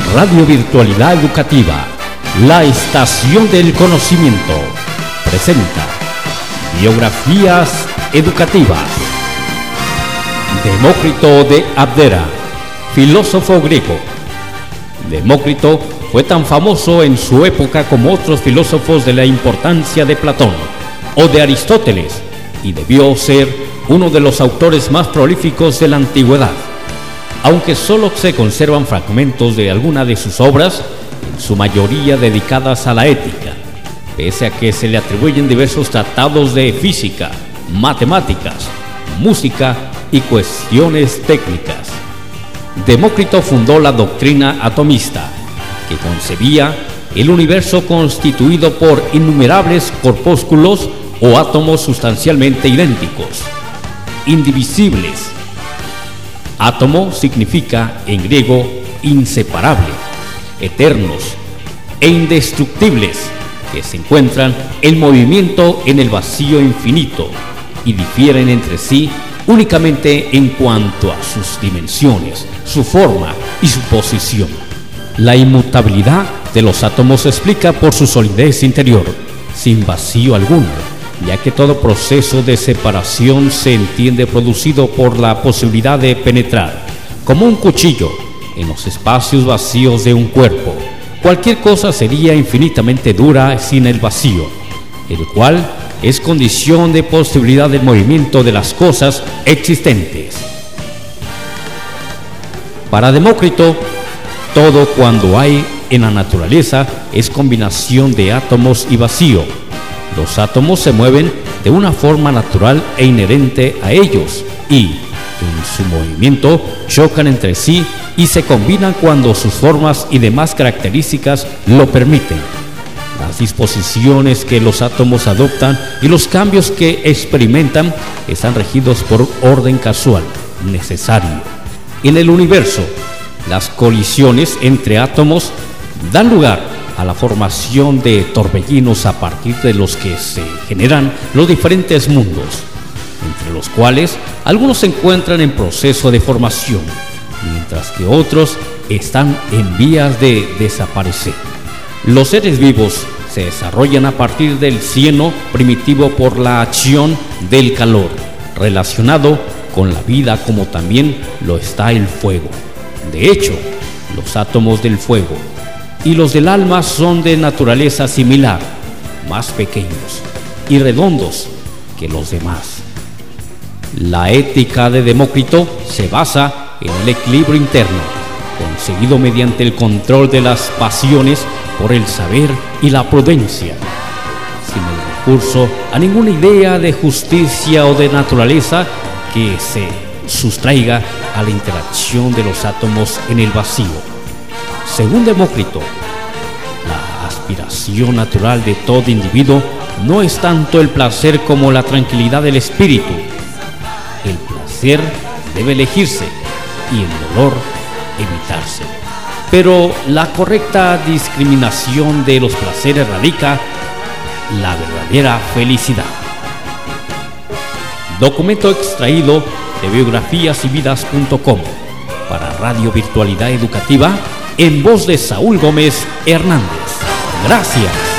Radio Virtualidad Educativa, la estación del conocimiento, presenta Biografías Educativas. Demócrito de Abdera, filósofo griego. Demócrito fue tan famoso en su época como otros filósofos de la importancia de Platón o de Aristóteles, y debió ser uno de los autores más prolíficos de la antigüedad. Aunque solo se conservan fragmentos de alguna de sus obras, en su mayoría dedicadas a la ética, pese a que se le atribuyen diversos tratados de física, matemáticas, música y cuestiones técnicas. Demócrito fundó la doctrina atomista, que concebía el universo constituido por innumerables corpúsculos o átomos sustancialmente idénticos, indivisibles. Átomo significa en griego inseparable, eternos e indestructibles, que se encuentran en movimiento en el vacío infinito y difieren entre sí únicamente en cuanto a sus dimensiones, su forma y su posición. La inmutabilidad de los átomos se explica por su solidez interior, sin vacío alguno, ya que todo proceso de separación se entiende producido por la posibilidad de penetrar, como un cuchillo, en los espacios vacíos de un cuerpo. Cualquier cosa sería infinitamente dura sin el vacío, el cual es condición de posibilidad del movimiento de las cosas existentes. Para Demócrito, todo cuando hay en la naturaleza es combinación de átomos y vacío. Los átomos se mueven de una forma natural e inherente a ellos y, en su movimiento, chocan entre sí y se combinan cuando sus formas y demás características lo permiten. Las disposiciones que los átomos adoptan y los cambios que experimentan están regidos por orden casual, necesario. En el universo, las colisiones entre átomos dan lugar a la formación de torbellinos a partir de los que se generan los diferentes mundos, entre los cuales algunos se encuentran en proceso de formación, mientras que otros están en vías de desaparecer. Los seres vivos se desarrollan a partir del cieno primitivo por la acción del calor, relacionado con la vida como también lo está el fuego. De hecho, los átomos del fuego y los del alma son de naturaleza similar, más pequeños y redondos que los demás. La ética de Demócrito se basa en el equilibrio interno, conseguido mediante el control de las pasiones por el saber y la prudencia, sin el recurso a ninguna idea de justicia o de naturaleza que se sustraiga a la interacción de los átomos en el vacío. Según Demócrito, la aspiración natural de todo individuo no es tanto el placer como la tranquilidad del espíritu. El placer debe elegirse y el dolor evitarse. Pero la correcta discriminación de los placeres radica la verdadera felicidad. Documento extraído de biografiasyvidas.com para Radio Virtualidad Educativa, en voz de Saúl Gómez Hernández. Gracias.